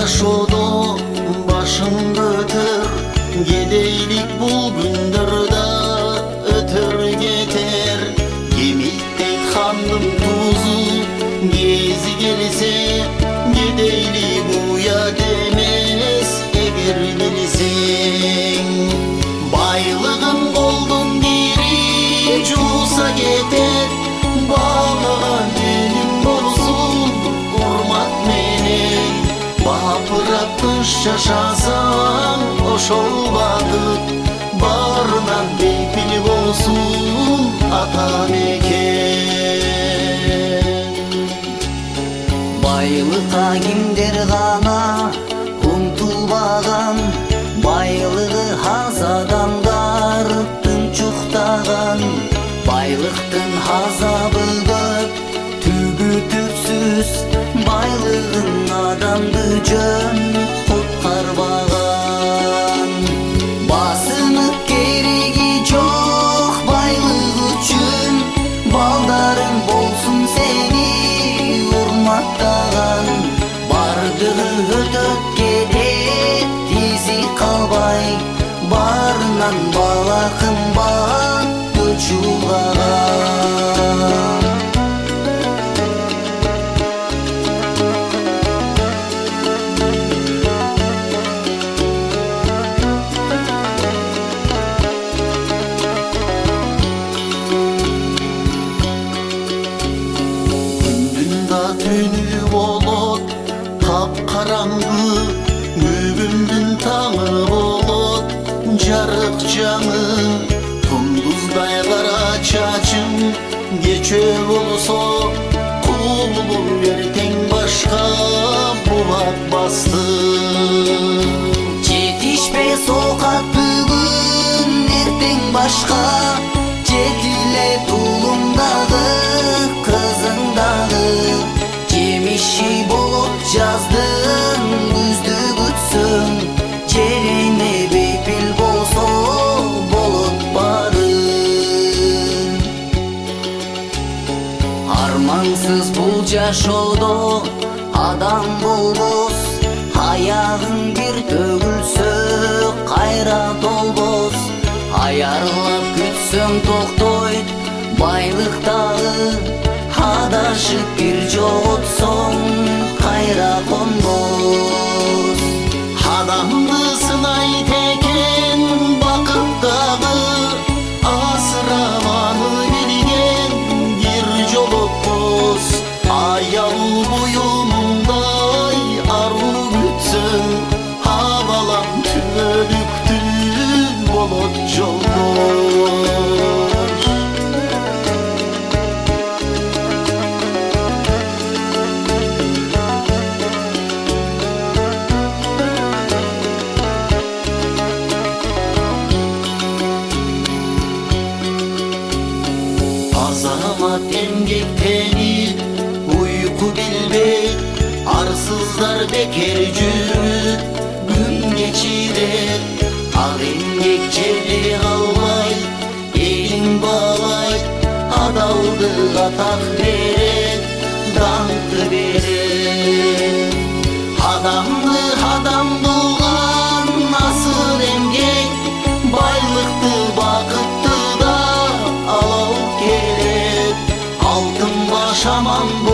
жашоодо башыңды өтөр, кедейлик бул күндөрдө өтөр кетер. Кемиттейт хандын тузу кези келсе, кедейлик уят эмес эгер билсең. Байлыгын колдун кири жууса кетет, багыган элим болсун урмат менен. Бапырап тыш жашасаң ошол бакыт, барынан бейпил болсун ата мекен. Байлыкка кимдер гана умтулбаган, байлыгы аз адамдар тынчуктаган. Байлыктын азабы көп, түгү түпсүз, байлыгын адамды жөн куткарбаган. Басынып кереги жок байлык үчүн, балдарың болсун сени урматтаган. Бардыгы өтөп кетет, изи калбай, барынан бала кымбат чуулган. Күндүн да түнү болот, капкараңгы, бүгүндүн таңы болот, жарык жаңы. Кундуздай кара чачың кече болсо, кулум эртең башка булак басты. Жетишпес оокат бүгүн, эртең башка, жетиле тулуңдагы, кызыңдагы. Жемиши болот жаздын, күздү күтсөң, жерине бейпил болсо болот барын. Армансыз бул жашоодо адам болбос, аягың бир төгүлсө кайра толбос. Аярлап күтсөң токтойт байлыктагы, адашып бир жоготсоң кайра конбос. Адамды сынайт экен бакыттагы, асыраманы билген бир жолокпос. Аял буюмундай аруу күтсөң, абалам түбөлүктүү болот жолдош. Азамат эмгектенip уйку билбейт, арсыздар бекер жүрүп күн кечирет. Ал эмгек жерде калбайт, элин баалайт, адалдык атак берет, даңкты берет. Адамды адам кылган асыл эмгек, байлыкты бакытты да алып келет. Алтын баш аман